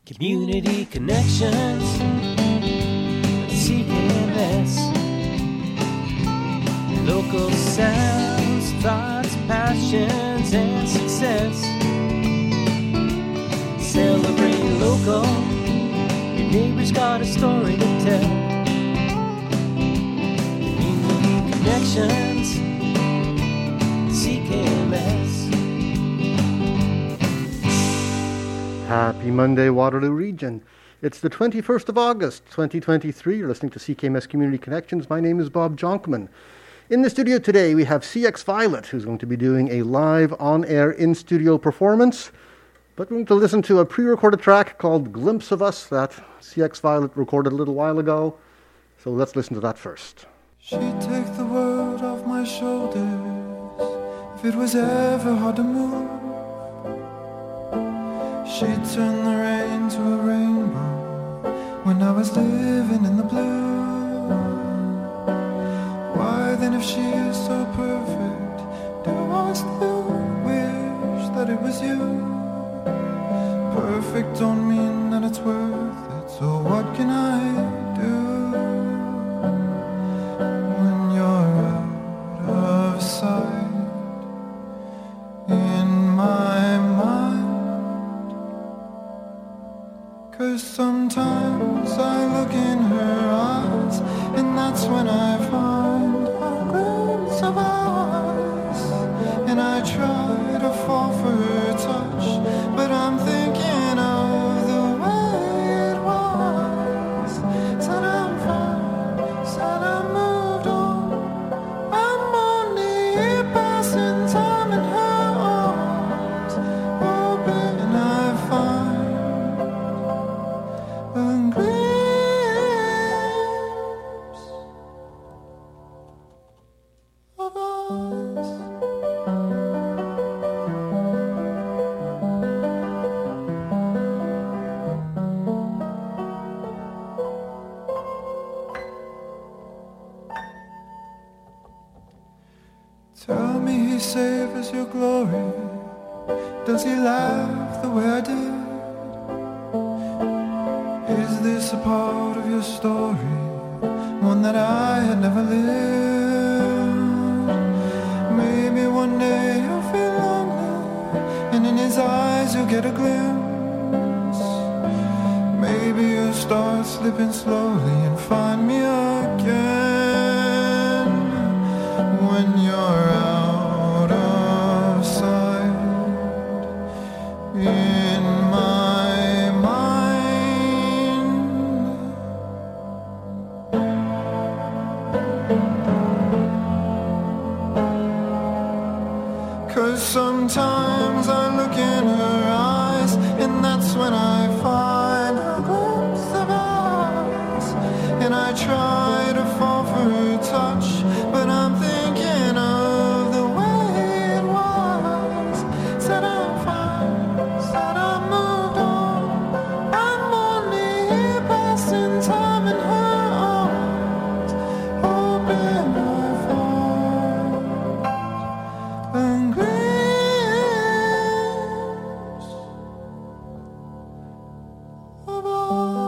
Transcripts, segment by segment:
Community Connections, CKMS, local sounds, thoughts, passions, and success. Celebrate local, your neighbor's got a story to tell. Community Connections, CKMS. Happy Monday, Waterloo Region. It's the 21st of August, 2023. You're listening to CKMS Community Connections. My name is Bob Jonkman. In the studio today, we have CX Violet, who's going to be doing a live on-air in-studio performance. But we're going to listen to a pre-recorded track called Glimpse of Us that CX Violet recorded a little while ago. So let's listen to that first. She'd take the world off my shoulders if it was ever hard to move. She'd turn the rain to a rainbow when I was living in the blue. Why then, if she is so perfect, do I still wish that it was you? Perfect don't mean that it's worth it, so what can I do when you're out of sight in my mind? 'Cause sometimes I look in her eyes, and that's when I find a glimpse of us. And I try to fall for her touch, but I'm thinking of the way it was. Said I'm fine, said I moved on. I'm only here passing time in her arms, hoping I find a glimpse of us. Tell me he savors your glory. Does he laugh the way I did? Is this a part of your story, one that I had never lived? Maybe one day you'll feel lonely, and in his eyes you'll get a glimpse. Maybe you'll start slipping slowly and find me again when you're out of sight in my mind. 'Cause sometimes I look in her eyes, and that's when I find a glimpse of us. And I try to fall for her touch, but I'm thinking of the way it was. Said I'm fine, said I moved on. I'm only here passing time in her arms, hoping I find a glimpse of us.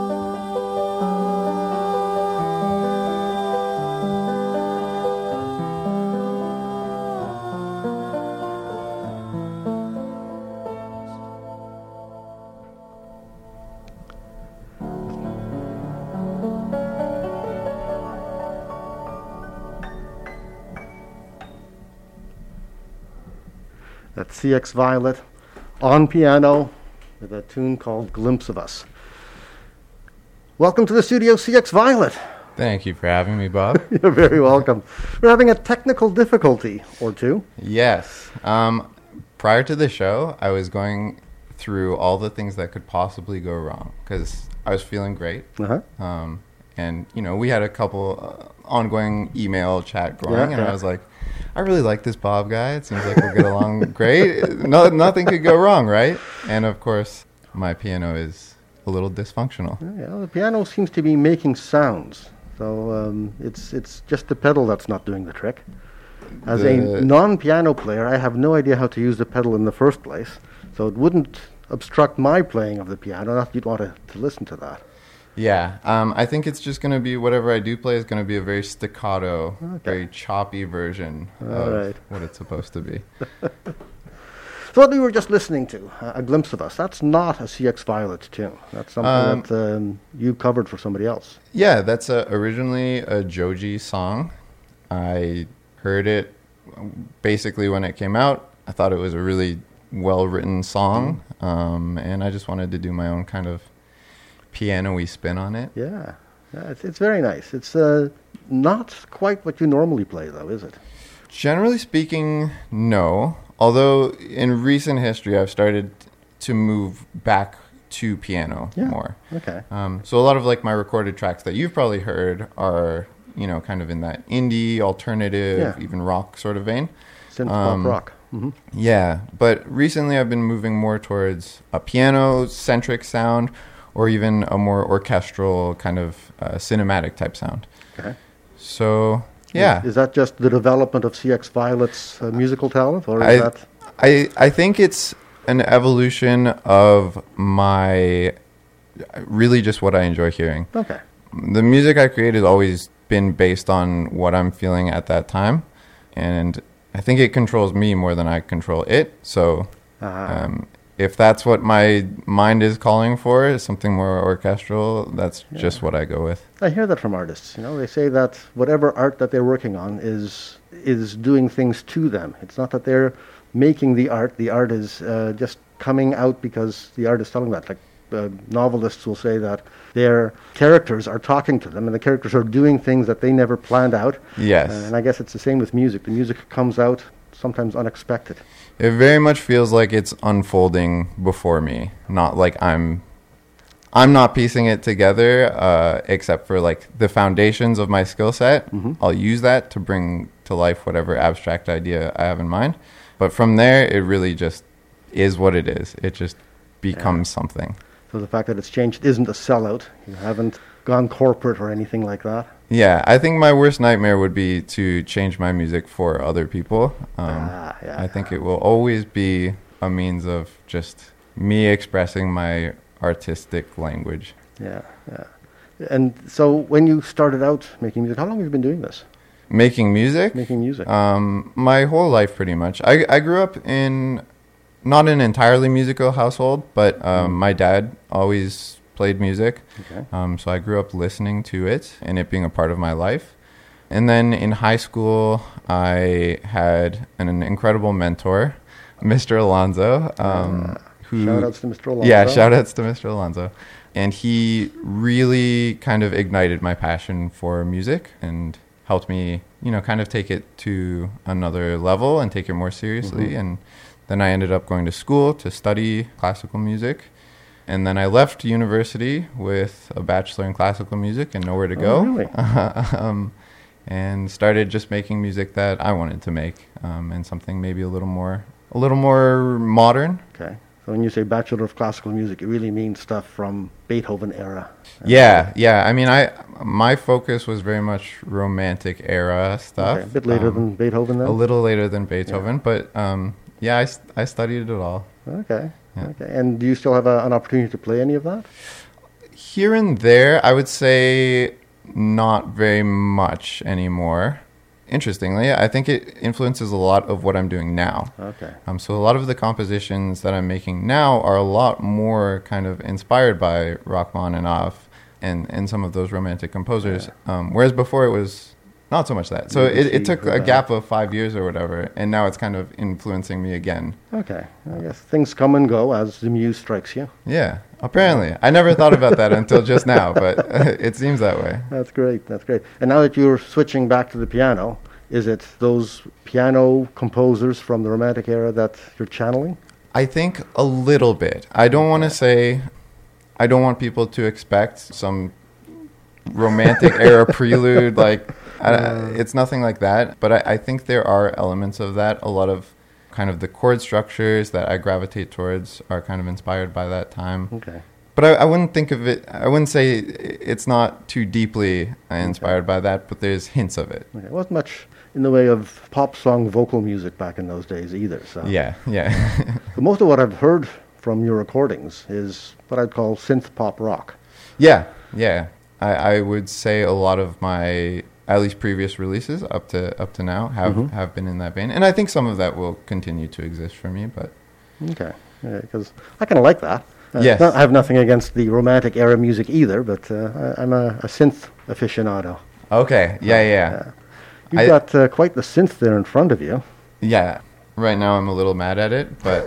That's CX Violet on piano with a tune called Glimpse of Us. Welcome to the studio, CX Violet. Thank you for having me, Bob. You're very welcome. We're having a technical difficulty or two. Yes. Prior to the show, I was going through all the things that could possibly go wrong because I was feeling great. And, you know, we had a couple ongoing email chat going, and I was like, I really like this Bob guy. It seems like we'll get along great. Nothing could go wrong, right? And, of course, my piano is a little dysfunctional. Yeah, the piano seems to be making sounds. So it's just the pedal that's not doing the trick. As a non-piano player, I have no idea how to use the pedal in the first place. So it wouldn't obstruct my playing of the piano. Not that you'd want to listen to that. Yeah, I think it's just going to be whatever I do play is going to be a very staccato, very choppy version of what it's supposed to be. So what we were just listening to, A Glimpse of Us, that's not a CX Violet tune. That's something that you covered for somebody else. Yeah, that's originally a Joji song. I heard it basically when it came out. I thought it was a really well-written song, and I just wanted to do my own kind of piano-y spin on it. Yeah, it's very nice. It's not quite what you normally play, though, is it? Generally speaking, no. Although in recent history, I've started to move back to piano more. Okay. So a lot of like my recorded tracks that you've probably heard are, kind of in that indie, alternative, even rock sort of vein. Synth pop rock. Mm-hmm. Yeah, but recently I've been moving more towards a piano-centric sound or even a more orchestral kind of cinematic type sound. Okay. So... yeah. Is that just the development of CX Violet's musical talent, or is that? I think it's an evolution of my really just what I enjoy hearing. Okay. The music I create has always been based on what I'm feeling at that time, and I think it controls me more than I control it. So if that's what my mind is calling for, is something more orchestral, that's just what I go with. I hear that from artists. They say that whatever art that they're working on is doing things to them. It's not that they're making the art. The art is just coming out because the art is telling that. Like novelists will say that their characters are talking to them, and the characters are doing things that they never planned out. Yes. And I guess it's the same with music. The music comes out sometimes unexpected. It very much feels like it's unfolding before me, not like I'm not piecing it together, except for like the foundations of my skill set. Mm-hmm. I'll use that to bring to life whatever abstract idea I have in mind. But from there, it really just is what it is. It just becomes something. So the fact that it's changed isn't a sellout. You haven't gone corporate or anything like that. Yeah, I think my worst nightmare would be to change my music for other people. I think it will always be a means of just me expressing my artistic language. Yeah. And so when you started out making music, how long have you been doing this? Making music? Making music. My whole life, pretty much. I grew up in not an entirely musical household, but my dad always played music. Okay. So I grew up listening to it and it being a part of my life. And then in high school, I had an incredible mentor, Mr. Alonzo. Shout-outs to Mr. Alonzo. Yeah, shout-outs to Mr. Alonzo. And he really kind of ignited my passion for music and helped me, kind of take it to another level and take it more seriously. Mm-hmm. And then I ended up going to school to study classical music. And then I left university with a bachelor in classical music and nowhere to go. Really? And started just making music that I wanted to make, and something maybe a little more modern. Okay. So when you say Bachelor of Classical Music, it really means stuff from Beethoven era. Yeah. I mean, my focus was very much Romantic era stuff. Okay. A bit later than Beethoven, then? A little later than Beethoven, but I studied it all. Okay. Yeah. Okay. And do you still have an opportunity to play any of that? Here and there, I would say not very much anymore. Interestingly, I think it influences a lot of what I'm doing now. Okay. So a lot of the compositions that I'm making now are a lot more kind of inspired by Rachmaninoff and some of those Romantic composers, whereas before it was not so much that. So it took a gap of 5 years or whatever, and now it's kind of influencing me again. Okay. I guess things come and go as the muse strikes you. Yeah, apparently. I never thought about that until just now, but it seems that way. That's great. And now that you're switching back to the piano, is it those piano composers from the Romantic era that you're channeling? I think a little bit. I don't want people to expect some Romantic era prelude, it's nothing like that, but I think there are elements of that. A lot of kind of the chord structures that I gravitate towards are kind of inspired by that time. Okay. But I wouldn't think of it, I wouldn't say it's not too deeply inspired by that, but there's hints of it. Okay. It wasn't much in the way of pop song vocal music back in those days either. So. Yeah. But most of what I've heard from your recordings is what I'd call synth pop rock. Yeah. I would say a lot of my, at least previous releases up to now have been in that vein. And I think some of that will continue to exist for me, but... Okay, because I kind of like that. Yes. I have nothing against the romantic era music either, but I'm a synth aficionado. Okay, yeah. You've got quite the synth there in front of you. Yeah, right now I'm a little mad at it, but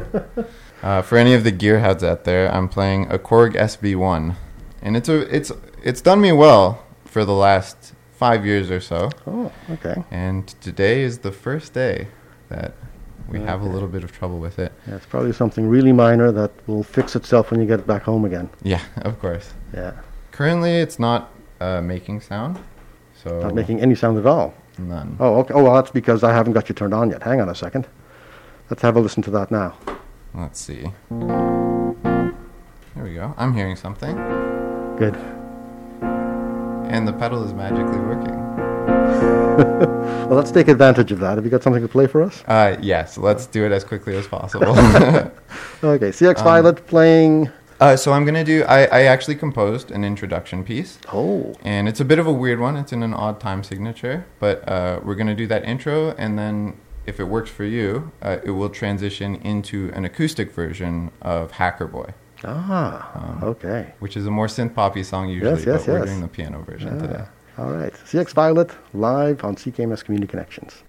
for any of the gearheads out there, I'm playing a Korg SB1, and it's done me well for the last 5 years or so. Oh, okay. And today is the first day that we have a little bit of trouble with it. Yeah, it's probably something really minor that will fix itself when you get back home again. Yeah, of course. Yeah. Currently, it's not making sound. So not making any sound at all? None. Oh, okay. Oh, well, that's because I haven't got you turned on yet. Hang on a second. Let's have a listen to that now. Let's see. There we go. I'm hearing something. Good. And the pedal is magically working. Well, let's take advantage of that. Have you got something to play for us? Yes. Let's do it as quickly as possible. Okay. CX Violet playing... So I'm going to do... I actually composed an introduction piece. Oh. And it's a bit of a weird one. It's in an odd time signature. But we're going to do that intro, and then if it works for you, it will transition into an acoustic version of Hacker Boy. Okay. Which is a more synth-poppy song usually, yes, but we're doing the piano version today. All right. CX Violet live on CKMS Community Connections.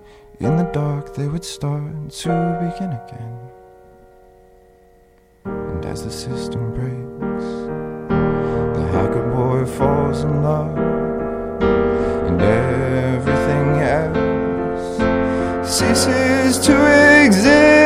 Start to begin again. And as the system breaks. The hacker boy falls in love, and everything else ceases to exist.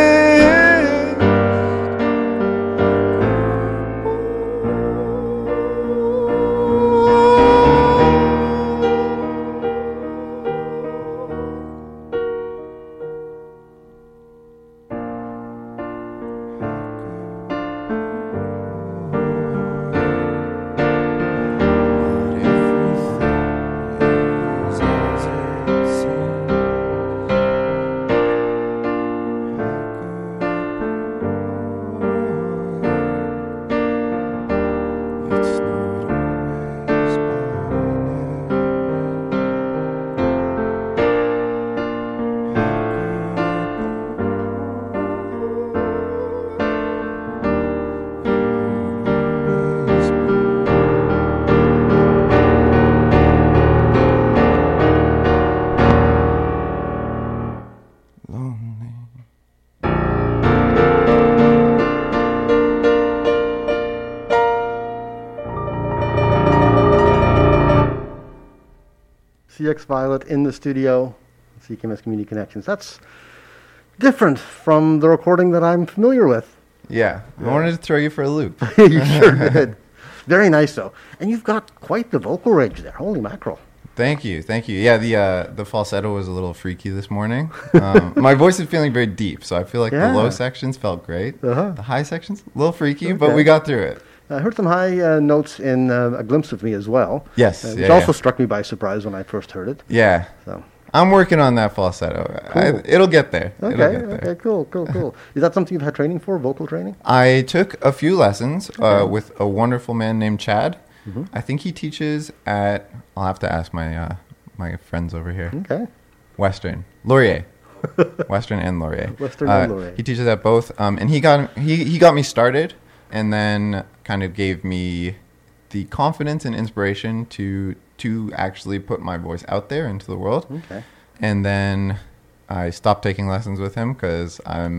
CX Violet in the studio, CKMS Community Connections. That's different from the recording that I'm familiar with. Yeah, I wanted to throw you for a loop. You sure did. Very nice, though. And you've got quite the vocal range there. Holy mackerel. Thank you. Yeah, the falsetto was a little freaky this morning. My voice is feeling very deep, so I feel like the low sections felt great. The high sections, a little freaky, but we got through it. I heard some high notes in A Glimpse of Me as well. Yes. Which also struck me by surprise when I first heard it. Yeah. So I'm working on that falsetto. Cool. It'll get there. Okay, cool. Is that something you've had training for, vocal training? I took a few lessons with a wonderful man named Chad. Mm-hmm. I think he teaches at, I'll have to ask my my friends over here. Okay. Western. Laurier. Western and Laurier. Western and Laurier. He teaches at both. And he got me started and then kind of gave me the confidence and inspiration to actually put my voice out there into the world. Okay. And then I stopped taking lessons with him because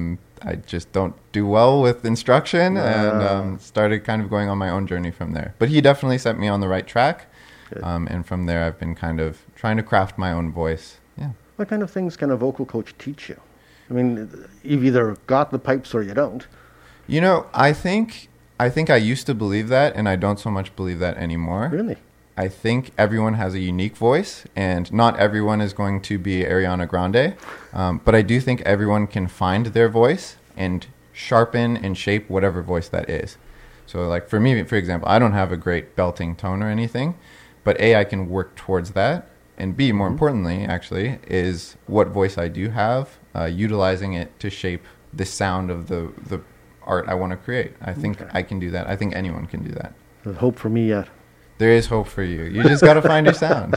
I just don't do well with instruction and started kind of going on my own journey from there. But he definitely set me on the right track. And from there, I've been kind of trying to craft my own voice. Yeah. What kind of things can a vocal coach teach you? I mean, you've either got the pipes or you don't. You know, I think I used to believe that, and I don't so much believe that anymore. Really? I think everyone has a unique voice, and not everyone is going to be Ariana Grande. But I do think everyone can find their voice and sharpen and shape whatever voice that is. So, like for me, for example, I don't have a great belting tone or anything, but A, I can work towards that, and B, more importantly, actually, is what voice I do have, utilizing it to shape the sound of the art I want to create. I think I can do that. I think anyone can do that. There's hope for me yet. There is hope for you. You just got to find your sound.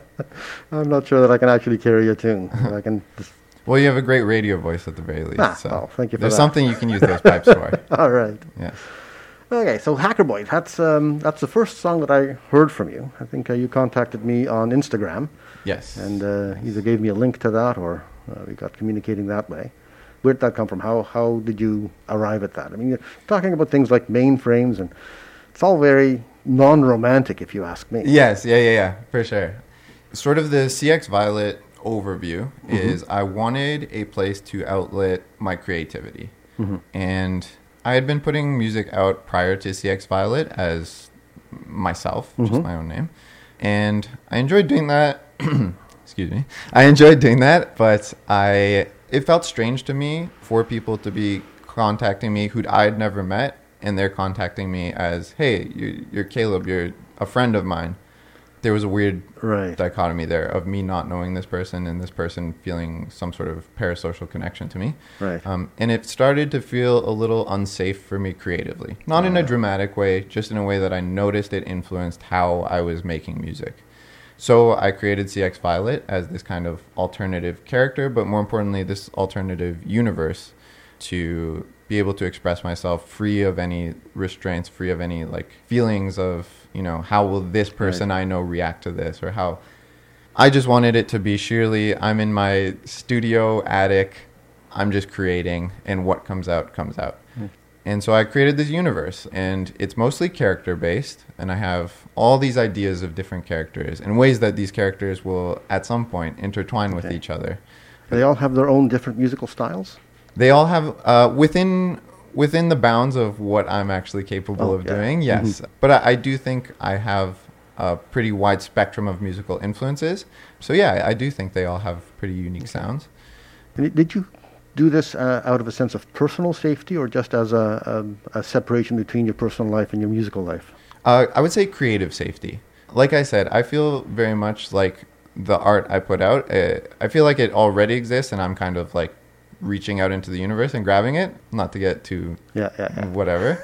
I'm not sure that I can actually carry a tune. I can just... Well, you have a great radio voice at the very least. Well, thank you for there's that. Something you can use those pipes for. All right. Yes. Okay, so Hacker Boy, that's the first song that I heard from you. I think you contacted me on Instagram. Yes. And either gave me a link to that or we got communicating that way. Where did that come from? How did you arrive at that? I mean, you're talking about things like mainframes, and it's all very non-romantic, if you ask me. Yes, yeah, for sure. Sort of the CX Violet overview is I wanted a place to outlet my creativity. And I had been putting music out prior to CX Violet as myself, just my own name. And I enjoyed doing that. Excuse me. I enjoyed doing that, but it felt strange to me for people to be contacting me who I'd never met, and they're contacting me as, hey, you're Caleb, you're a friend of mine. There was a weird dichotomy there of me not knowing this person and this person feeling some sort of parasocial connection to me. Right. And it started to feel a little unsafe for me creatively. Not in a dramatic way, just in a way that I noticed it influenced how I was making music. So I created CX Violet as this kind of alternative character, but more importantly, this alternative universe to be able to express myself free of any restraints, free of any like feelings of, how will this person I know react to this, or how I just wanted it to be sheerly, I'm in my studio attic, I'm just creating, and what comes out, comes out. And so I created this universe, and it's mostly character-based, and I have all these ideas of different characters and ways that these characters will, at some point, intertwine with each other. They all have their own different musical styles? They all have, within the bounds of what I'm actually capable of doing, yes. Mm-hmm. But I do think I have a pretty wide spectrum of musical influences. So yeah, I do think they all have pretty unique sounds. And did you do this out of a sense of personal safety, or just as a separation between your personal life and your musical life? I would say creative safety. Like I said, I feel very much like the art I put out, I feel like it already exists, and I'm kind of like reaching out into the universe and grabbing it, not to get too whatever.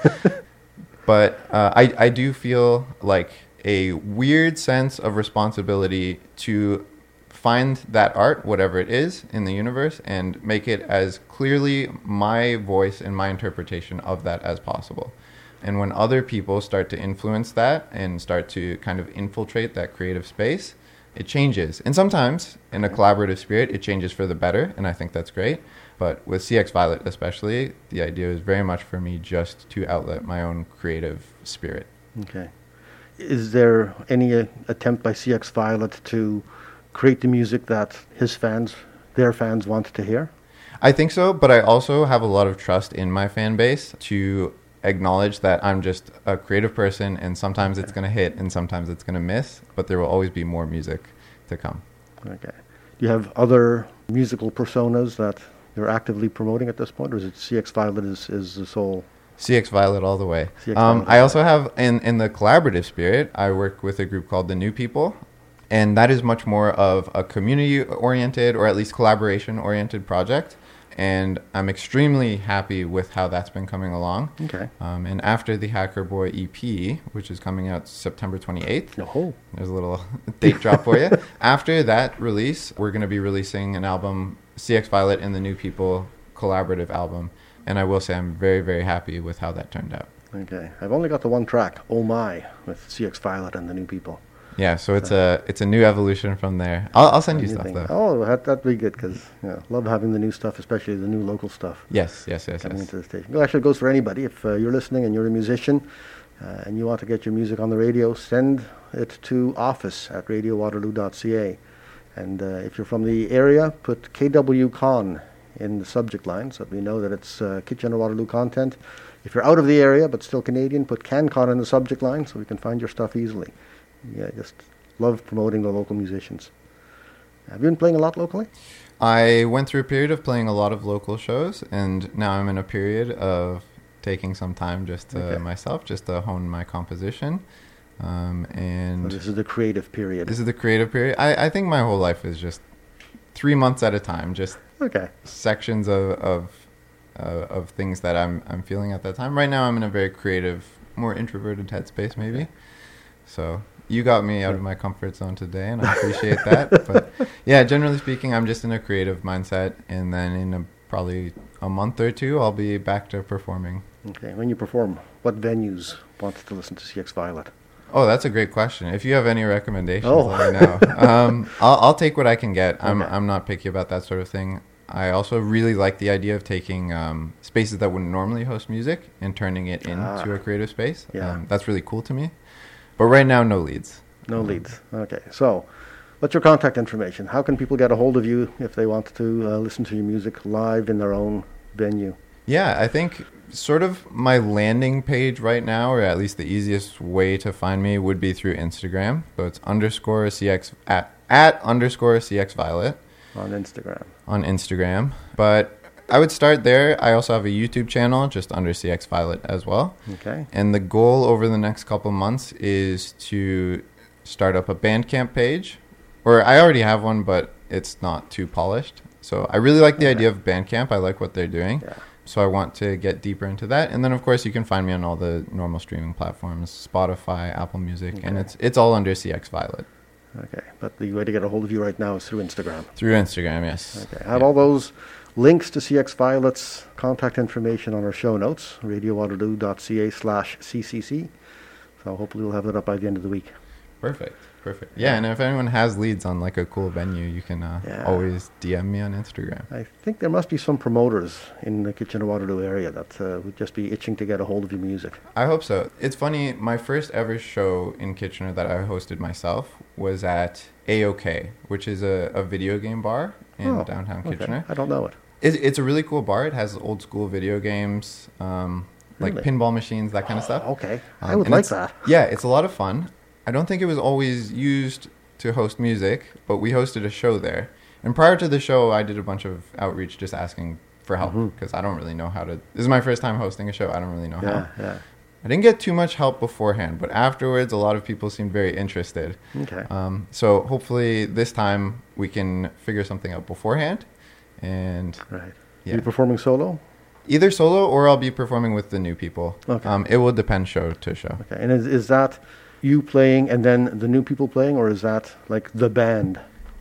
But I do feel like a weird sense of responsibility to find that art, whatever it is, in the universe and make it as clearly my voice and my interpretation of that as possible. And when other people start to influence that and start to kind of infiltrate that creative space, it changes. And sometimes, in a collaborative spirit, it changes for the better, and I think that's great. But with CX Violet especially, the idea is very much for me just to outlet my own creative spirit. Okay. Is there any attempt by CX Violet to create the music that their fans want to hear? I think so, but I also have a lot of trust in my fan base to acknowledge that I'm just a creative person, and sometimes it's going to hit and sometimes it's going to miss, but there will always be more music to come. Okay. Do you have other musical personas that you're actively promoting at this point, or is it CX Violet is the sole? CX Violet all the way. I also have, in the collaborative spirit, I work with a group called The New People, and that is much more of a community-oriented, or at least collaboration-oriented project. And I'm extremely happy with how that's been coming along. Okay. And after the Hacker Boy EP, which is coming out September 28th, there's a little date drop for you. After that release, we're going to be releasing an album, CX Violet and The New People collaborative album. And I will say I'm very, very happy with how that turned out. Okay. I've only got the one track, Oh My, with CX Violet and The New People. Yeah, so it's a new evolution from there. I'll send you stuff, though. Oh, that'd be good, because love having the new stuff, especially the new local stuff. Yes. Coming into the station. Well, actually, it goes for anybody. If you're listening and you're a musician and you want to get your music on the radio, send it to office@radiowaterloo.ca. And if you're from the area, put KWCon in the subject line so that we know that it's Kitchener-Waterloo content. If you're out of the area but still Canadian, put CanCon in the subject line so we can find your stuff easily. Yeah, just love promoting the local musicians. Have you been playing a lot locally? I went through a period of playing a lot of local shows, and now I'm in a period of taking some time just to myself, just to hone my composition. And so this is the creative period. This is the creative period. I think my whole life is just 3 months at a time, just sections of things that I'm feeling at that time. Right now, I'm in a very creative, more introverted headspace, maybe. So you got me out of my comfort zone today, and I appreciate that. But yeah, generally speaking, I'm just in a creative mindset, and then in probably a month or two, I'll be back to performing. Okay. When you perform, what venues want to listen to CX Violet? Oh, that's a great question. If you have any recommendations, let me know. I'll take what I can get. I'm not picky about that sort of thing. I also really like the idea of taking spaces that wouldn't normally host music and turning it into a creative space. Yeah. That's really cool to me. But right now, no leads. No leads. Okay. So, what's your contact information? How can people get a hold of you if they want to listen to your music live in their own venue? Yeah, I think sort of my landing page right now, or at least the easiest way to find me, would be through Instagram. So it's _CX at _CX Violet. On Instagram. But I would start there. I also have a YouTube channel just under CX Violet as well. Okay. And the goal over the next couple months is to start up a Bandcamp page. Or I already have one, but it's not too polished. So I really like the idea of Bandcamp. I like what they're doing. Yeah. So I want to get deeper into that. And then, of course, you can find me on all the normal streaming platforms, Spotify, Apple Music, and it's all under CX Violet. Okay. But the way to get a hold of you right now is through Instagram. Through Instagram, yes. Okay. I have all those links to CX Violet's contact information on our show notes, radiowaterloo.ca/ccc. So hopefully we'll have that up by the end of the week. Perfect. Yeah, and if anyone has leads on like a cool venue, you can always DM me on Instagram. I think there must be some promoters in the Kitchener-Waterloo area that would just be itching to get a hold of your music. I hope so. It's funny, my first ever show in Kitchener that I hosted myself was at AOK, which is a video game bar in downtown Kitchener. I don't know it. It's a really cool bar. It has old school video games, like pinball machines, that kind of stuff. Okay. I would like that. Yeah, it's a lot of fun. I don't think it was always used to host music, but we hosted a show there. And prior to the show, I did a bunch of outreach just asking for help because I don't really know how to. This is my first time hosting a show. I don't really know how. Yeah. I didn't get too much help beforehand, but afterwards, a lot of people seemed very interested. Okay. So hopefully this time we can figure something out beforehand. And right. Yeah. Are you performing solo? Either solo or I'll be performing with the new people. Okay. It will depend show to show. Okay. And is that you playing and then the new people playing, or is that like the band?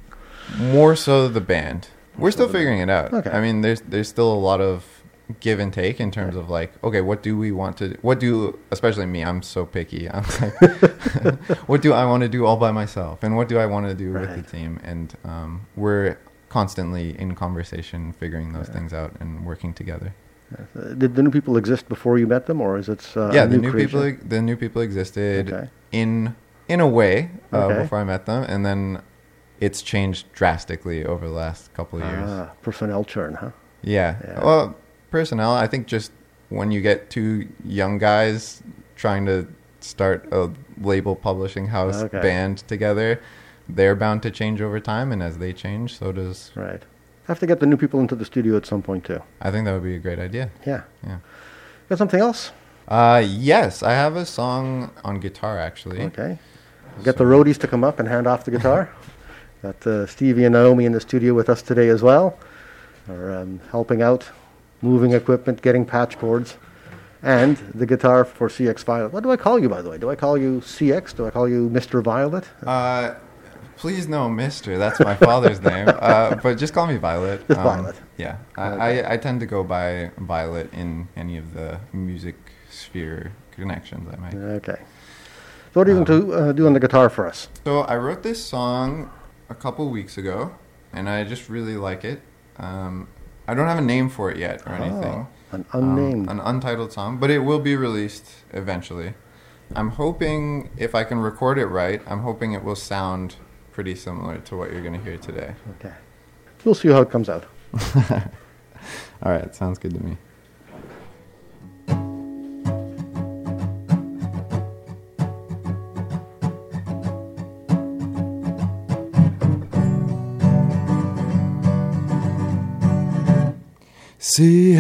More so the band. We're still figuring it out. Okay. I mean, there's still a lot of give and take in terms of like, okay, especially me, I'm so picky. I'm like, what do I want to do all by myself? And what do I want to do with the team? And we're constantly in conversation, figuring those things out and working together. Did the new people exist before you met them, or is it the new people existed in a way before I met them, and then it's changed drastically over the last couple of years. Personnel churn, huh? Yeah. Well, personnel, I think just when you get two young guys trying to start a label publishing house band together, they're bound to change over time, and as they change, so does... Right. Have to get the new people into the studio at some point, too. I think that would be a great idea. Yeah. Got something else? Yes, I have a song on guitar, actually. Okay. Get the roadies to come up and hand off the guitar. Got Stevie and Naomi in the studio with us today as well. Are helping out, moving equipment, getting patch boards, and the guitar for CX Violet. What do I call you, by the way? Do I call you CX? Do I call you Mr. Violet? Please no, Mister. That's my father's name. But just call me Violet. Just Violet. Yeah. I tend to go by Violet in any of the music sphere connections I make. Okay. So what are you going to do on the guitar for us? So I wrote this song a couple weeks ago, and I just really like it. I don't have a name for it yet or anything. An unnamed. An untitled song, but it will be released eventually. I'm hoping, if I can record it right, I'm hoping it will sound pretty similar to what you're going to hear today. Okay. We'll see how it comes out. All right, sounds good to me. See,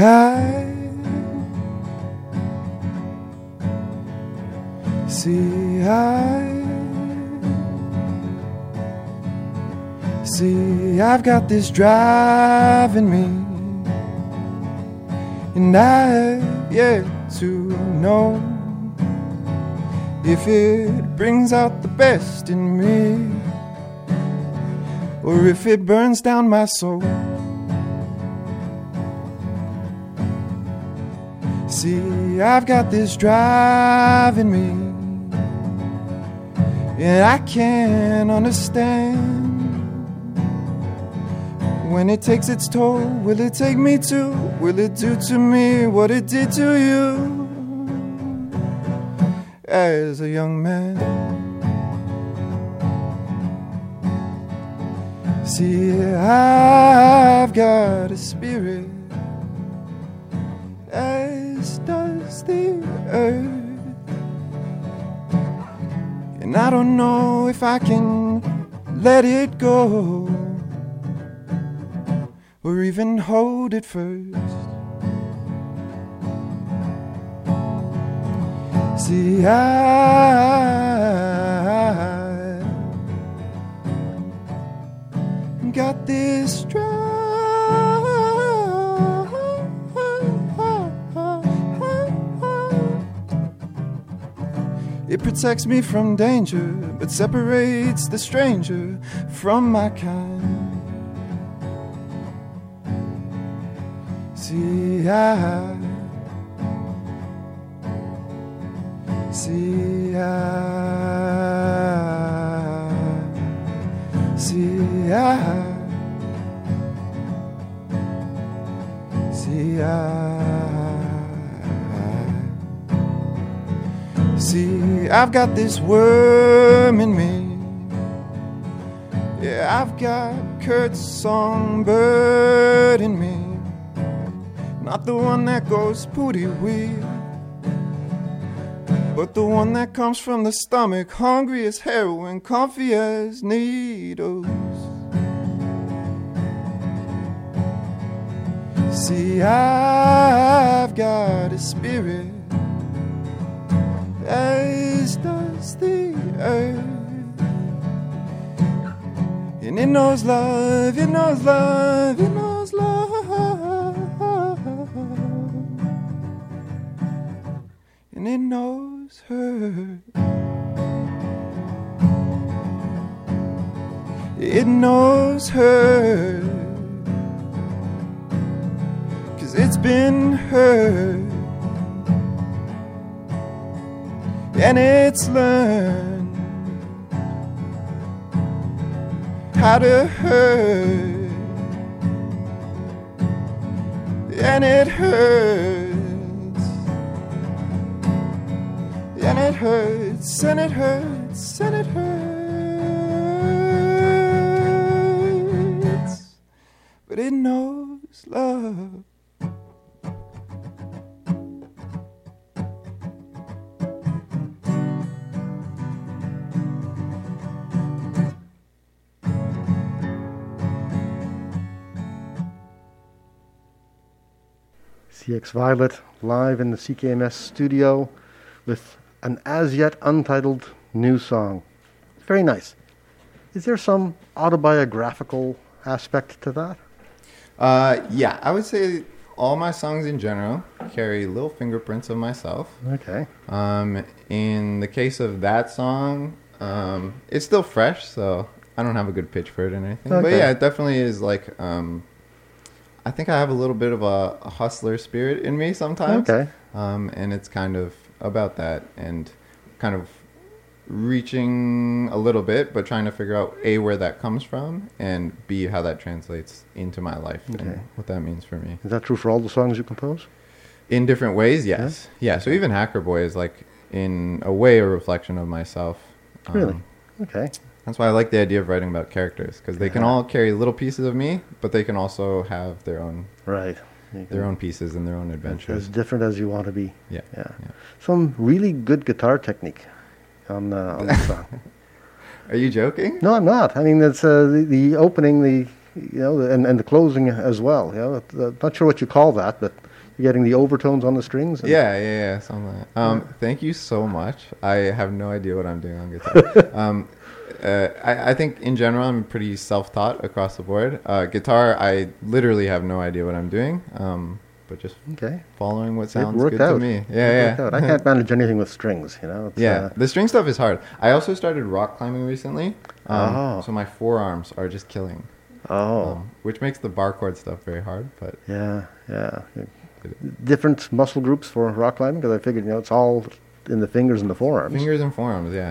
I've got this drive in me, and I've yet to know if it brings out the best in me, or if it burns down my soul. See, I've got this drive in me, and I can't understand when it takes its toll. Will it take me to? Will it do to me what it did to you as a young man? See, I've got a spirit, as does the earth, and I don't know if I can let it go, or even hold it first. See, I got this drive. It protects me from danger, but separates the stranger from my kind. See, I see, I Yeah, I've got this worm in me. Yeah, I've got Kurt's songbird in me. Not the one that goes pooty-wee, but the one that comes from the stomach, hungry as heroin, comfy as needles. See, I've got a spirit, as does the earth. And it knows love, it knows love, it knows love. And it knows her. It knows her. 'Cause it's been hurt. And it's learned how to hurt, and it hurts, and it hurts, and it hurts, and it hurts, but it knows love. CX Violet live in the CKMS studio with an as yet untitled new song. Very nice. Is there some autobiographical aspect to that? Yeah, I would say all my songs in general carry little fingerprints of myself. Okay. In the case of that song, it's still fresh, so I don't have a good pitch for it or anything. Okay. But yeah, it definitely is like, I think I have a little bit of a hustler spirit in me sometimes. Okay. And it's kind of about that and kind of reaching a little bit, but trying to figure out A, where that comes from, and B, how that translates into my life and what that means for me. Is that true for all the songs you compose? In different ways, yes. Yeah, so even Hacker Boy is like, in a way, a reflection of myself. Really? Okay. That's why I like the idea of writing about characters, because they can all carry little pieces of me, but they can also have their own their own pieces and their own adventures. As different as you want to be. Yeah. Some really good guitar technique on the song. Are you joking? No, I'm not. I mean, it's the opening, and the closing as well. Not sure what you call that, but you're getting the overtones on the strings. Yeah, something like that. Thank you so much. I have no idea what I'm doing on guitar. I think in general I'm pretty self-taught across the board. Guitar, I literally have no idea what I'm doing, but just following what sounds good to me. Yeah. I can't manage anything with strings, The string stuff is hard. I also started rock climbing recently, so my forearms are just killing. Which makes the bar chord stuff very hard, but... Yeah. Different muscle groups for rock climbing, because I figured, it's all in the fingers and the forearms. Fingers and forearms, yeah.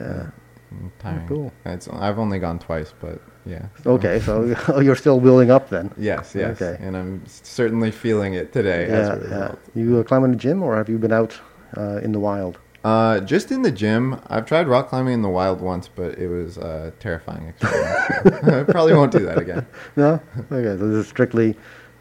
Tiring. Cool. I've only gone twice, but yeah. Okay, so you're still building up then. Yes. Okay. And I'm certainly feeling it today as a result. You climb in the gym, or have you been out in the wild? Just in the gym. I've tried rock climbing in the wild once, but it was a terrifying experience. So I probably won't do that again. No? Okay, so this is strictly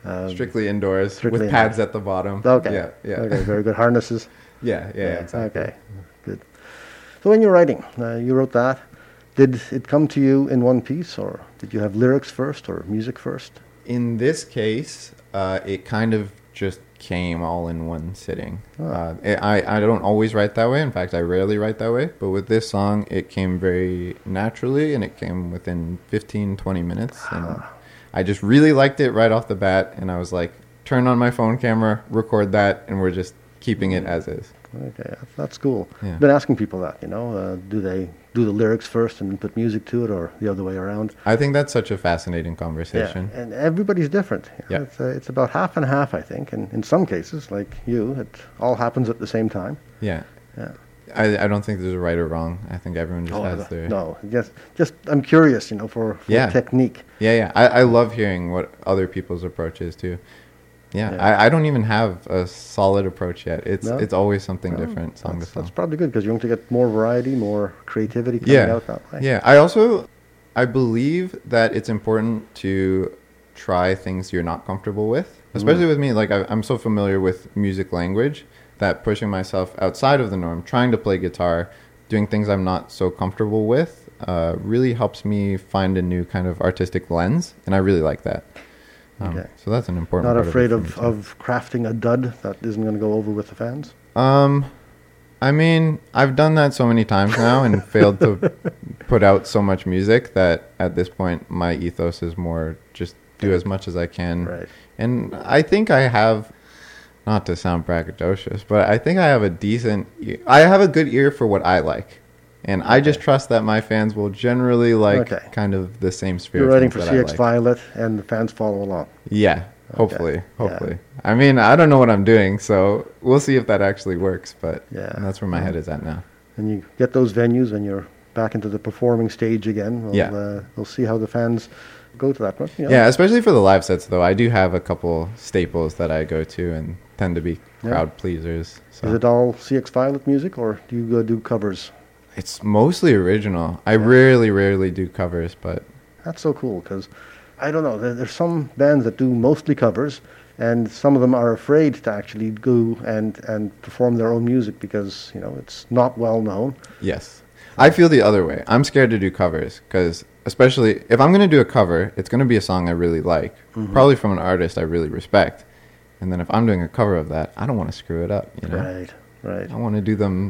indoors with pads at the bottom. Okay. Yeah. Okay, very good. Harnesses? Yeah, exactly. Okay, good. So when you're writing, you wrote that. Did it come to you in one piece, or did you have lyrics first or music first? In this case, it kind of just came all in one sitting. I don't always write that way. In fact, I rarely write that way. But with this song, it came very naturally, and it came within 15, 20 minutes. And I just really liked it right off the bat, and I was like, turn on my phone camera, record that, and we're just keeping it as is. Okay, that's cool. Yeah. I've been asking people that, do they do the lyrics first and then put music to it, or the other way around? I think that's such a fascinating conversation. Yeah, and everybody's different. Yeah. It's about half and half, I think, and in some cases, like you, it all happens at the same time. Yeah. I don't think there's a right or wrong. I think everyone just has their... No, just I'm curious, for technique. Yeah. I love hearing what other people's approach is, too. Yeah, Yeah. I don't even have a solid approach yet. It's always something different, song to song. That's probably good because you're going to get more variety, more creativity coming out that way. Yeah, I believe that it's important to try things you're not comfortable with, especially with me. Like I'm so familiar with music language that pushing myself outside of the norm, trying to play guitar, doing things I'm not so comfortable with, really helps me find a new kind of artistic lens, and I really like that. Okay. So that's an important. Not part afraid of crafting a dud that isn't going to go over with the fans? I mean, I've done that so many times now and failed to put out so much music that at this point my ethos is more just do as much as I can. Right. And I think I have, not to sound braggadocious, but I think I have I have a good ear for what I like. And I just trust that my fans will generally like kind of the same spirit. You're writing for that CX I like. Violet and the fans follow along. Yeah. Hopefully. I mean, I don't know what I'm doing, so we'll see if that actually works, but that's where my head is at now. And you get those venues and you're back into the performing stage again. We'll see how the fans go to that one. You know? Yeah, especially for the live sets, though. I do have a couple staples that I go to and tend to be crowd pleasers. So. Is it all CX Violet music, or do you go do covers? It's mostly original. I rarely do covers, but... That's so cool, because, I don't know, there's some bands that do mostly covers, and some of them are afraid to actually go and perform their own music because, you know, it's not well known. Yes. I feel the other way. I'm scared to do covers, because especially if I'm going to do a cover, it's going to be a song I really like, probably from an artist I really respect. And then if I'm doing a cover of that, I don't want to screw it up, you know? Right. I want to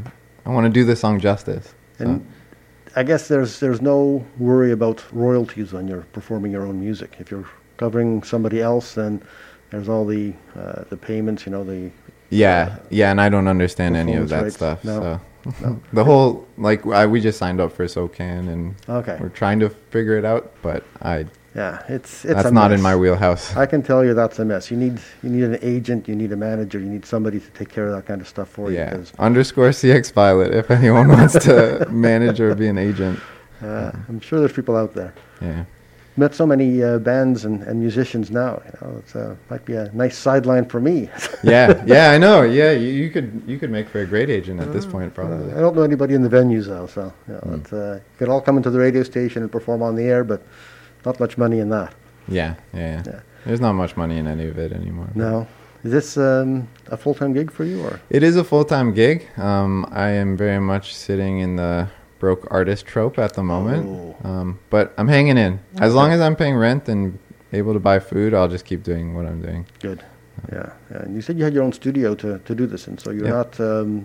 do the song justice. And I guess there's no worry about royalties when you're performing your own music. If you're covering somebody else, then there's all the payments, you know, and I don't understand any of that stuff. No. So the whole we just signed up for SOCAN and we're trying to figure it out, but it's that's a not mess. in my wheelhouse. I can tell you that's a mess. You need an agent, you need a manager, you need somebody to take care of that kind of stuff for you. _CX Violet if anyone wants to manage or be an agent. I'm sure there's people out there. Yeah. Met so many bands and musicians now. You know, it might be a nice sideline for me. I know. Yeah, you could make for a great agent at this point, probably. I don't know anybody in the venues though, so you know, you could all come into the radio station and perform on the air, but not much money in that. Yeah. There's not much money in any of it anymore. No. Is this a full-time gig for you, or? It is a full-time gig. I am very much sitting in the broke artist trope at the moment. But I'm hanging in. As long as I'm paying rent and able to buy food, I'll just keep doing what I'm doing. Good. Yeah. And you said you had your own studio to do this in, so you're not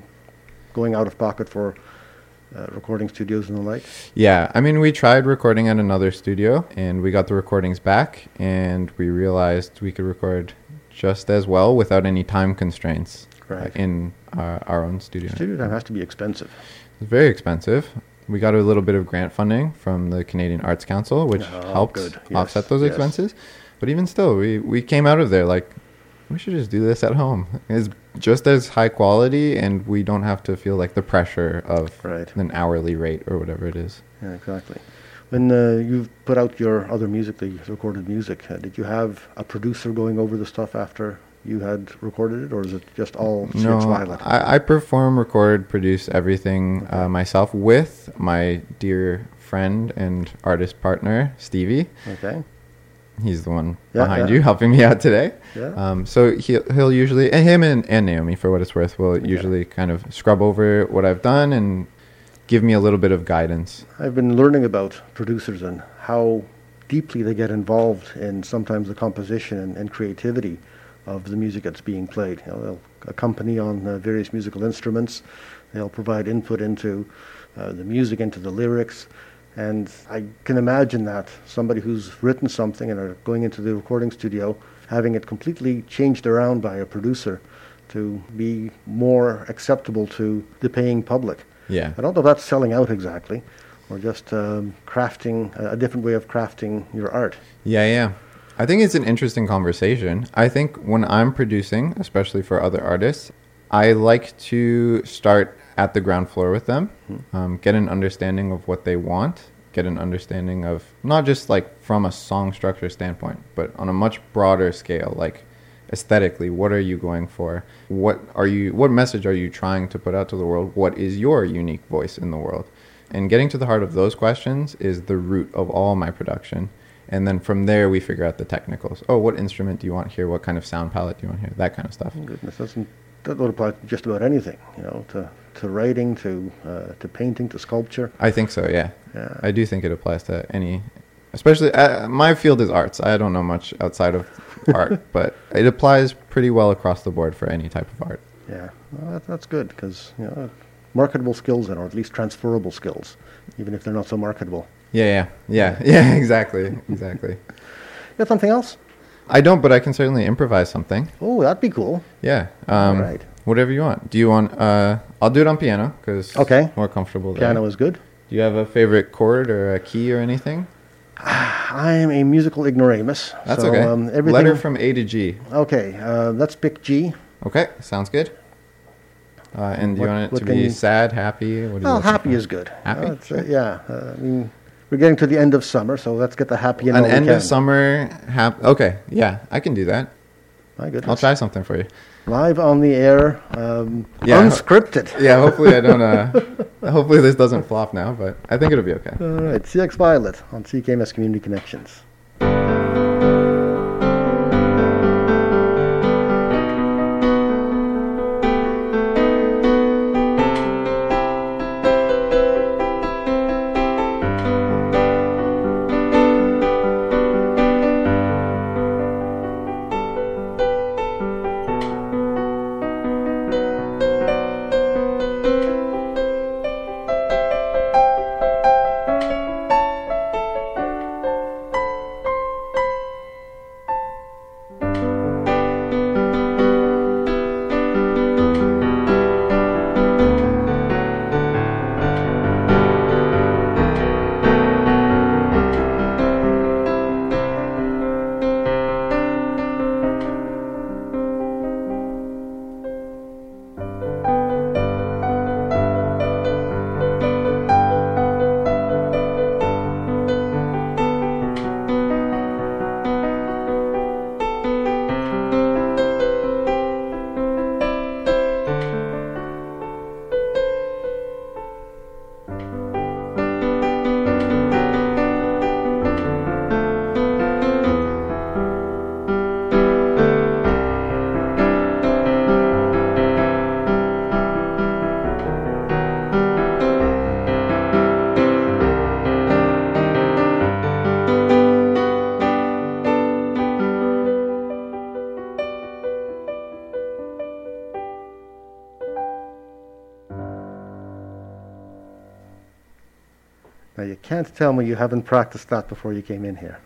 going out of pocket for recording studios and the like? Yeah. I mean, we tried recording at another studio, and we got the recordings back, and we realized we could record just as well without any time constraints in our own studio. Studio time has to be expensive. It's very expensive. We got a little bit of grant funding from the Canadian Arts Council, which helped offset those expenses. But even still, we came out of there like, we should just do this at home. It's just as high quality, and we don't have to feel like the pressure of an hourly rate or whatever it is. Yeah, exactly. When you've put out your other music, the recorded music, did you have a producer going over the stuff after you had recorded it, or is it just all CX Violet? I perform, record, produce everything myself with my dear friend and artist partner, Stevie. Okay. He's the one behind you, helping me out today. Yeah. So he'll usually, and him and Naomi, for what it's worth, will usually kind of scrub over what I've done and give me a little bit of guidance. I've been learning about producers and how deeply they get involved in sometimes the composition and creativity of the music that's being played. You know, they'll accompany on various musical instruments. They'll provide input into the music, into the lyrics. And I can imagine that somebody who's written something and are going into the recording studio, having it completely changed around by a producer to be more acceptable to the paying public. Yeah. I don't know if that's selling out exactly, or just crafting, a different way of crafting your art. Yeah. I think it's an interesting conversation. I think when I'm producing, especially for other artists, I like to start at the ground floor with them, get an understanding of what they want, get an understanding of not just like from a song structure standpoint, but on a much broader scale, like aesthetically, what are you going for? What message are you trying to put out to the world? What is your unique voice in the world? And getting to the heart of those questions is the root of all my production. And then from there, we figure out the technicals. Oh, what instrument do you want here? What kind of sound palette do you want here? That kind of stuff. Goodness, that would apply to just about anything, to writing, to painting, to sculpture. I think so, yeah. I do think it applies to any, especially, my field is arts. I don't know much outside of art, but it applies pretty well across the board for any type of art. Yeah, well, that's good, because, marketable skills, or at least transferable skills, even if they're not so marketable. Yeah, exactly. You got something else? I don't, but I can certainly improvise something. Oh, that'd be cool. Yeah. All right. Whatever you want. Do you want, I'll do it on piano, because it's more comfortable there. Piano is good. Do you have a favorite chord or a key or anything? I am a musical ignoramus. That's okay. Letter from A to G. Okay, let's pick G. Okay, sounds good. And do you want it to be sad, happy? Happy is good. Happy? Yeah. I mean, we're getting to the end of summer, so let's get the happy in An all we end can. of summer, okay, yeah, I can do that. My goodness. I'll try something for you. Live on the air, unscripted. Yeah, hopefully I don't, hopefully this doesn't flop now, but I think it'll be okay. All right, CX Violet on CKMS Community Connections. Now, you can't tell me you haven't practiced that before you came in here.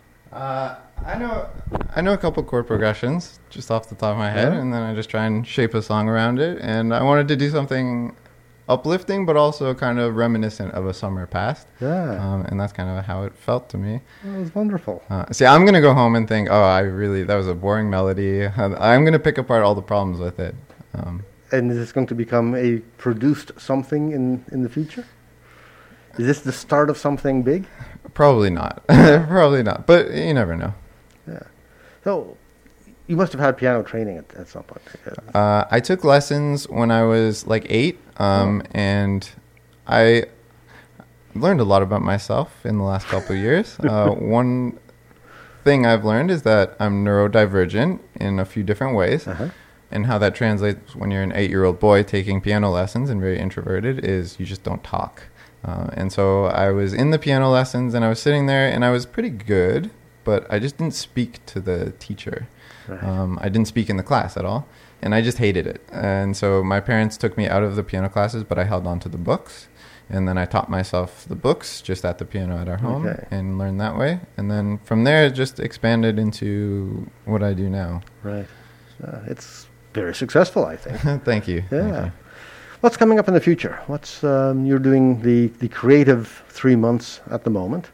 I know a couple chord progressions just off the top of my head, and then I just try and shape a song around it. And I wanted to do something uplifting, but also kind of reminiscent of a summer past. Yeah. And that's kind of how it felt to me. That was wonderful. See, I'm going to go home and think, that was a boring melody. I'm going to pick apart all the problems with it. And is this going to become a produced something in the future? Is this the start of something big? Probably not. Probably not. But you never know. Yeah. So you must have had piano training at some point. I took lessons when I was like 8, and I learned a lot about myself in the last couple of years. One thing I've learned is that I'm neurodivergent in a few different ways. And how that translates when you're an 8-year-old boy taking piano lessons and very introverted is you just don't talk. And so I was in the piano lessons and I was sitting there and I was pretty good, but I just didn't speak to the teacher. Right. I didn't speak in the class at all, and I just hated it. And so my parents took me out of the piano classes, but I held on to the books. And then I taught myself the books just at the piano at our home and learned that way. And then from there, it just expanded into what I do now. Right. It's very successful, I think. Thank you. Yeah. Thank you. What's coming up in the future? What's you're doing the creative 3 months at the moment?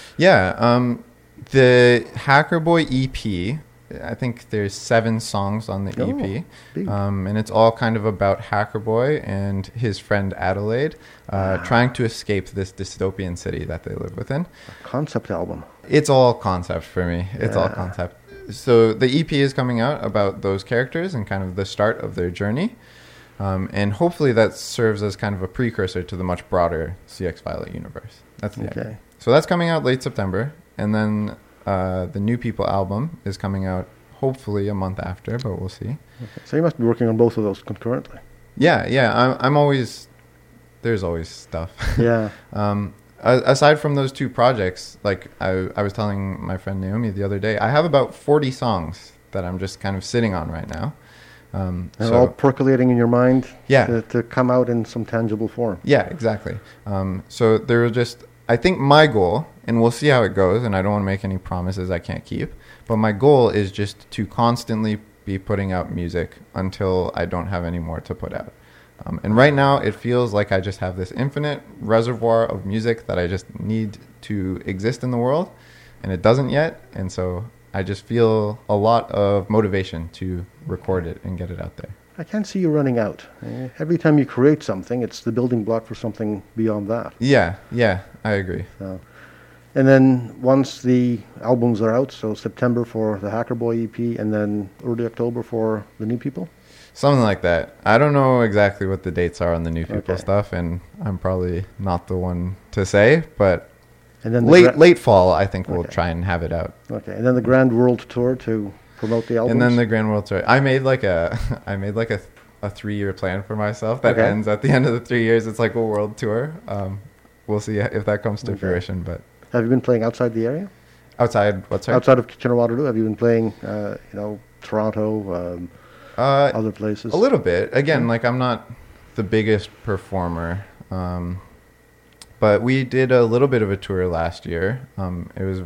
Yeah, the Hacker Boy EP. I think there's 7 songs on the EP, and it's all kind of about Hacker Boy and his friend Adelaide trying to escape this dystopian city that they live within. A concept album. It's all concept for me. It's all concept. so the EP is coming out about those characters and kind of the start of their journey. And hopefully that serves as kind of a precursor to the much broader CX Violet universe. That's the idea. So that's coming out late September. And then the New People album is coming out hopefully a month after, but we'll see. Okay. So you must be working on both of those concurrently. Yeah. I'm always... There's always stuff. Yeah. Aside from those two projects, like I was telling my friend Naomi the other day, I have about 40 songs that I'm just kind of sitting on right now. And all percolating in your mind to come out in some tangible form. Yeah, exactly. So there was just, I think my goal, and we'll see how it goes, and I don't want to make any promises I can't keep, but my goal is just to constantly be putting out music until I don't have any more to put out. And right now it feels like I just have this infinite reservoir of music that I just need to exist in the world, and it doesn't yet, and so I just feel a lot of motivation to record it and get it out there. I can't see you running out. Every time you create something, it's the building block for something beyond that. Yeah, I agree. So, and then once the albums are out, so September for the Hacker Boy EP, and then early October for the New People? Something like that. I don't know exactly what the dates are on the New People stuff, and I'm probably not the one to say, but... And then late fall, I think we'll try and have it out. Okay, and then the Grand World Tour to promote the albums. And then the Grand World Tour. I made like a 3-year plan for myself that ends at the end of the 3 years. It's like a world tour. We'll see if that comes to fruition. But have you been playing outside the area? Outside what? Sorry? Outside of Kitchener-Waterloo, have you been playing? Toronto, other places. A little bit. Again, like I'm not the biggest performer. But we did a little bit of a tour last year. It was a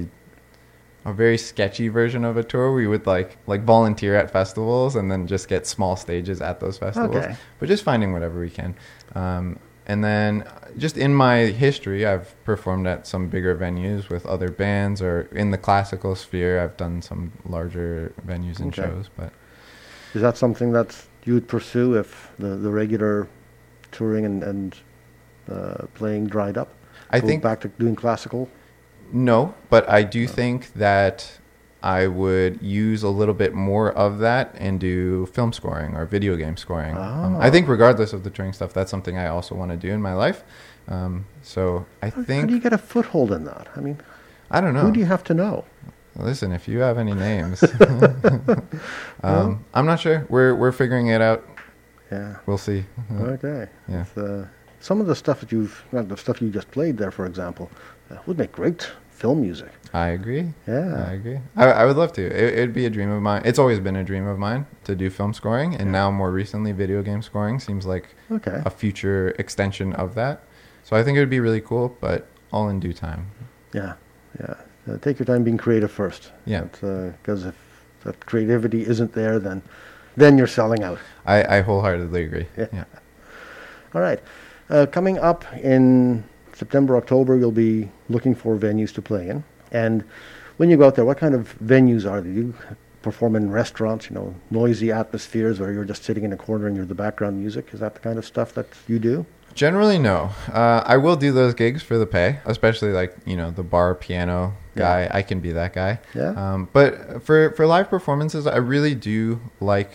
very sketchy version of a tour. We would like volunteer at festivals and then just get small stages at those festivals. But just finding whatever we can. And then just in my history, I've performed at some bigger venues with other bands, or in the classical sphere, I've done some larger venues and shows. But is that something that you would pursue if the regular touring and playing dried up? I think back to doing classical? No, but I do think that I would use a little bit more of that and do film scoring or video game scoring. I think regardless of the touring stuff, that's something I also want to do in my life. So I think... How do you get a foothold in that? I mean, I don't know. Who do you have to know? Listen, if you have any names. I'm not sure. We're figuring it out. Yeah. We'll see. Okay. Yeah. Some of the stuff that the stuff you just played there, for example, would make great film music. I agree. Yeah. I agree. I would love to. It'd be a dream of mine. It's always been a dream of mine to do film scoring, and now more recently video game scoring seems like a future extension of that. So I think it would be really cool, but all in due time. Yeah. Take your time being creative first. Yeah. Because if that creativity isn't there, then you're selling out. I wholeheartedly agree. Yeah. All right. Coming up in September, October, you'll be looking for venues to play in. And when you go out there, what kind of venues are they? Do you perform in restaurants, noisy atmospheres where you're just sitting in a corner and you're the background music? Is that the kind of stuff that you do? Generally, no. I will do those gigs for the pay, especially the bar piano guy. Yeah. I can be that guy. Yeah. But for live performances, I really do like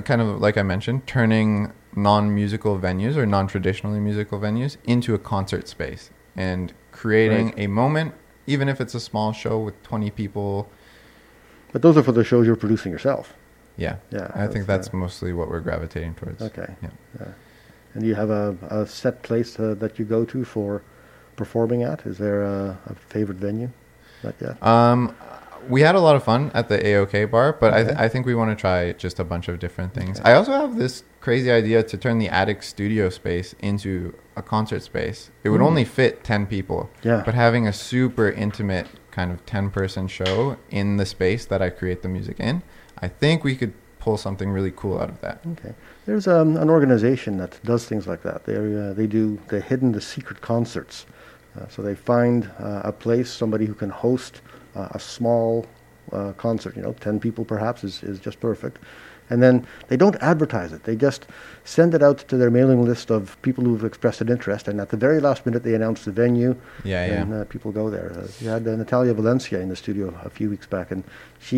I mentioned, turning non-musical venues or non-traditionally musical venues into a concert space and creating a moment, even if it's a small show with 20 people. But those are for the shows you're producing yourself. Yeah. I think that's mostly what we're gravitating towards. Okay. Yeah. And you have a set place that you go to for performing at? Is there a favorite venue? Not yet. We had a lot of fun at the AOK bar, but I think we want to try just a bunch of different things. Okay. I also have this crazy idea to turn the attic studio space into a concert space. It would only fit 10 people. Yeah. But having a super intimate kind of 10-person show in the space that I create the music in, I think we could pull something really cool out of that. Okay. There's an organization that does things like that. They do the hidden, the secret concerts. So they find a place, somebody who can host a small concert, 10 people perhaps is just perfect. And then they don't advertise it. They just send it out to their mailing list of people who've expressed an interest. And at the very last minute, they announce the venue. And people go there. We had Natalia Valencia in the studio a few weeks back, and she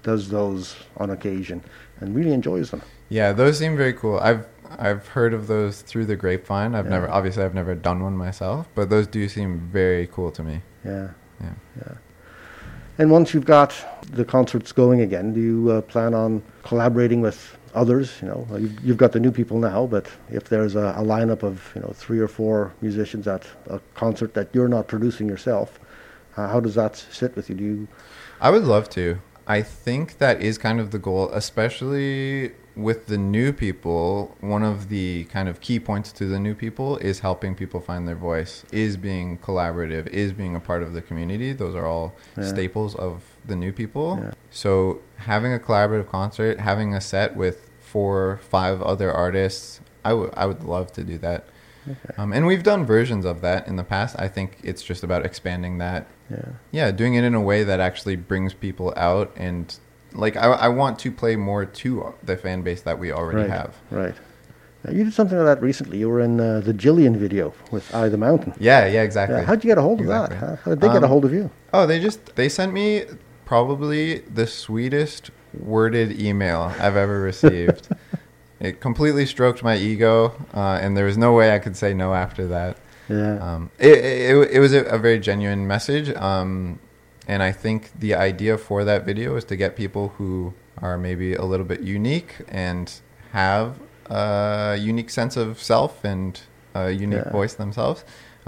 does those on occasion and really enjoys them. Yeah, those seem very cool. I've heard of those through the grapevine. I've never done one myself, but those do seem very cool to me. Yeah. Yeah. And once you've got the concerts going again, do you plan on collaborating with others? You know, you've got the new people now, but if there's a lineup of 3 or 4 musicians at a concert that you're not producing yourself, how does that sit with you? I would love to. I think that is kind of the goal, especially with the new people. One of the kind of key points to the new people is helping people find their voice, is being collaborative, is being a part of the community. Those are all staples of the new people. Yeah. So having a collaborative concert, having a set with 4 or 5 other artists, I would love to do that. Okay. And we've done versions of that in the past. I think it's just about expanding that. Yeah, doing it in a way that actually brings people out, and like I want to play more to the fan base that we already have. Right. Now, you did something like that recently. You were in the Jillian video with Eye of the Mountain. Yeah, exactly. Yeah, how'd you get a hold of that? How did they get a hold of you? Oh, they sent me probably the sweetest worded email I've ever received. It completely stroked my ego, and there was no way I could say no after that. Yeah. It was a very genuine message, and I think the idea for that video is to get people who are maybe a little bit unique and have a unique sense of self and a unique voice themselves.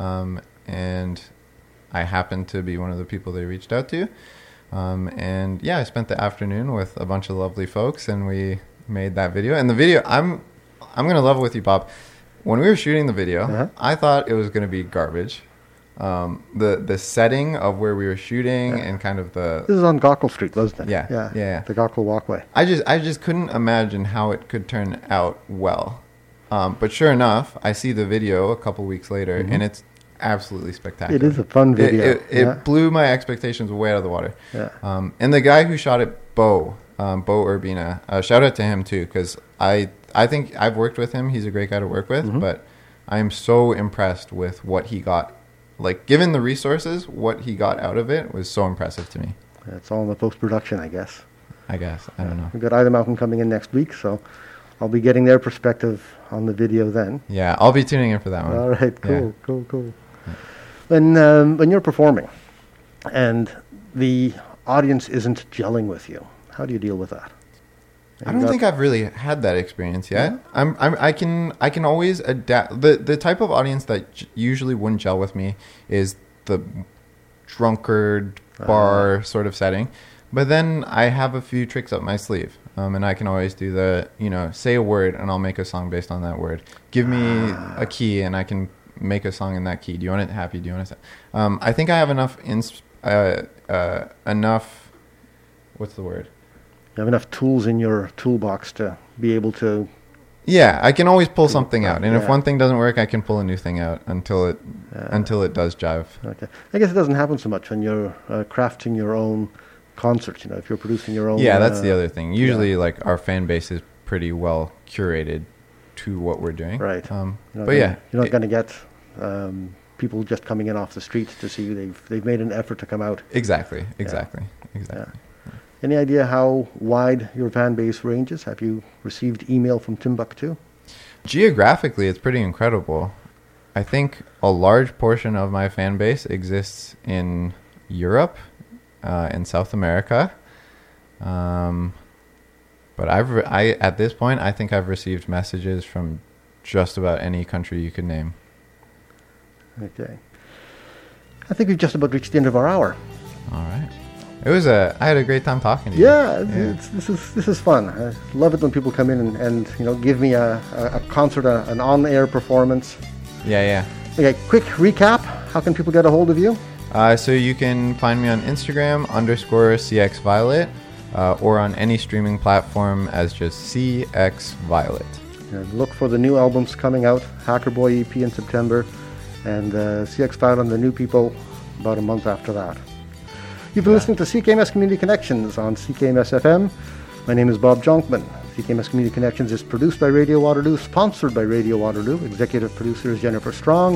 And I happened to be one of the people they reached out to. And yeah, I spent the afternoon with a bunch of lovely folks, and we made that video. And the video, I'm going to level with you, Bob. When we were shooting the video, I thought it was going to be garbage. The setting of where we were shooting and kind of the... This is on Gaukel Street, wasn't it? Yeah. The Gaukel Walkway. I just couldn't imagine how it could turn out well. But sure enough, I see the video a couple weeks later, and it's absolutely spectacular. It is a fun video. It blew my expectations way out of the water. Yeah. And the guy who shot it, Bo Urbina, shout out to him too, because I think I've worked with him. He's a great guy to work with, but I am so impressed with what he got. Like, given the resources, what he got out of it was so impressive to me. It's all in the post-production, I guess. I don't know. We've got Eye of the Mountain coming in next week, so I'll be getting their perspective on the video then. Yeah, I'll be tuning in for that one. All right, cool. Yeah. When you're performing and the audience isn't gelling with you, how do you deal with that? I don't think I've really had that experience yet. Yeah? I can always adapt. The type of audience that usually wouldn't gel with me is the drunkard bar sort of setting. But then I have a few tricks up my sleeve. And I can always do say a word and I'll make a song based on that word. Give me a key and I can make a song in that key. Do you want it happy? Do you want it sad? I think I have enough, what's the word? You have enough tools in your toolbox to be able to... Yeah, I can always pull something out. And if one thing doesn't work, I can pull a new thing out until it does jive. Okay. I guess it doesn't happen so much when you're crafting your own concerts, if you're producing your own... Yeah, that's the other thing. Usually, like, our fan base is pretty well curated to what we're doing. Right. You're not going to get people just coming in off the street to see you. They've made an effort to come out. Exactly. Yeah. Any idea how wide your fan base ranges? Have you received email from Timbuktu? Geographically, it's pretty incredible. I think a large portion of my fan base exists in Europe and South America. But at this point, I think I've received messages from just about any country you could name. Okay. I think we've just about reached the end of our hour. All right. I had a great time talking to you. Yeah. This is fun. I love it when people come in and give me a concert, an on-air performance. Yeah. Okay, quick recap. How can people get a hold of you? So you can find me on Instagram _CXViolet or on any streaming platform as just CXViolet. And look for the new albums coming out, Hacker Boy EP in September, and CX Violet and the New People about a month after that. You've been listening to CKMS Community Connections on CKMS FM. My name is Bob Jonkman. CKMS Community Connections is produced by Radio Waterloo, sponsored by Radio Waterloo. Executive producer is Jennifer Strong.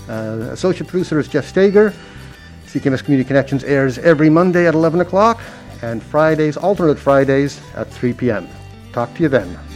Associate producer is Jeff Stager. CKMS Community Connections airs every Monday at 11 o'clock. and Fridays, alternate Fridays at 3 p.m. Talk to you then.